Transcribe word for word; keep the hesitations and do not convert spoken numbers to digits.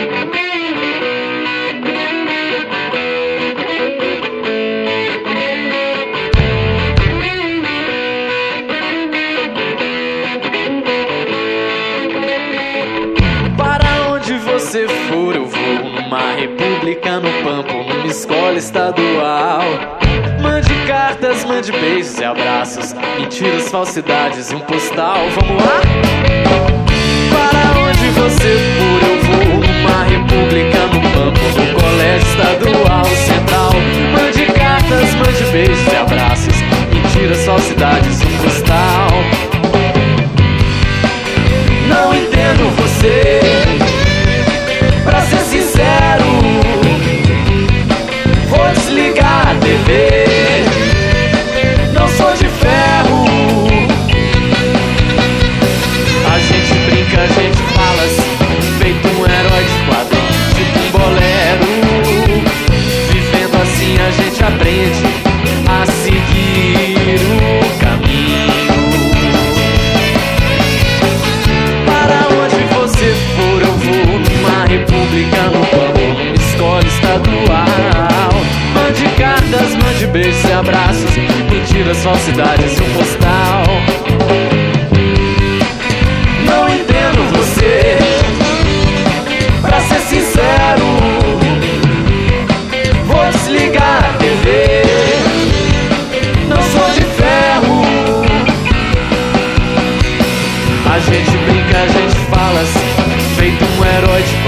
Se for, eu vou numa república, no Pampo, numa escola estadual. Mande cartas, mande beijos e abraços, mentiras, falsidades e um postal. Vamos lá? Para onde você for, eu vou numa república, no Pampo, no colégio estadual central. Mande cartas, mande beijos e abraços, mentiras, falsidades e um postal. Não entendo você, pra ser sincero, vou desligar a T V. Não sou de ferro. A gente brinca, a gente fala assim, feito um herói de quadrinho, tipo um bolero. Vivendo assim a gente aprende a seguir o caminho. Para onde você for, eu vou numa república, no Pampo, numa escola estadual. Mande cartas, mande beijos e abraços, mentiras, falsidades e um postal. Não entendo você, pra ser sincero, vou desligar a T V. Não sou de ferro. A gente brinca, a gente fala assim, feito um herói de